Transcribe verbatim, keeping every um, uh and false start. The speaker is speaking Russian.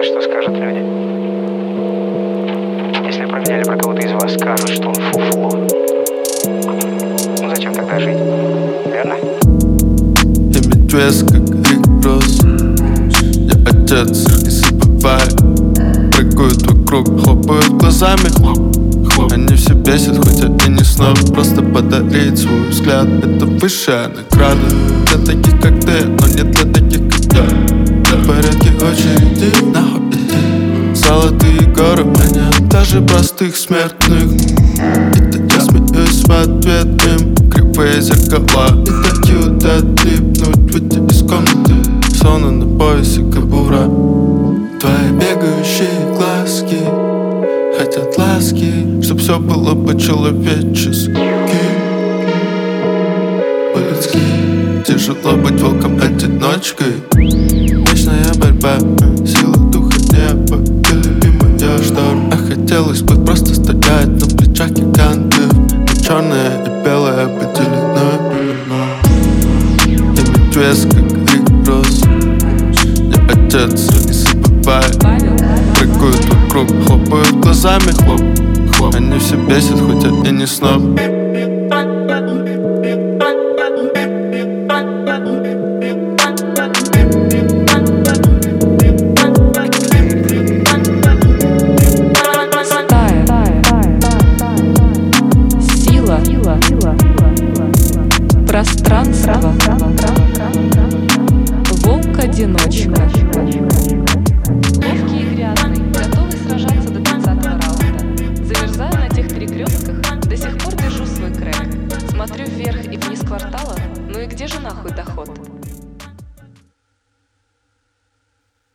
знаешь, что скажут люди? Если про меня или про кого-то из вас скажут, что он фуфло, ну зачем тогда жить? Верно? Я медведь, как Рик Росс. Я отец, не забывай. Прыгают вокруг, хлопают глазами. Они все бесят, хотя и не сноб. Просто подарить свой взгляд — это высшая награда. Для таких, как ты, но не для таких, как я. В порядке очереди, нахуй иди. Золотые горы манят даже простых смертных. И тогда смеюсь в ответ им. Кривые зеркала не дают отлипнуть. Выйти из комнаты, словно на поясе кобура. Твои бегающие глазки хотят ласки, чтоб все было по-человечески, по-людски. Тяжело быть волком-одиночкой. Вечная борьба, сила духа неба. Ты любимая шторм. А хотелось бы просто стоять на плечах гигантов. Но черное и белое поделено. Я медведь, как Рик Росс. Я отец, не забывай. Прыгают вокруг, хлопают глазами, хлоп, хлоп. Они все бесят, хотя и не сноб. Сила, пространство, волк-одиночка. Ловкий и грязный, готовый сражаться до тридцатого раунда. Замерзаю на тех перекрестках, до сих пор держу свой крэк. Смотрю вверх и вниз квартала, ну и где же нахуй доход?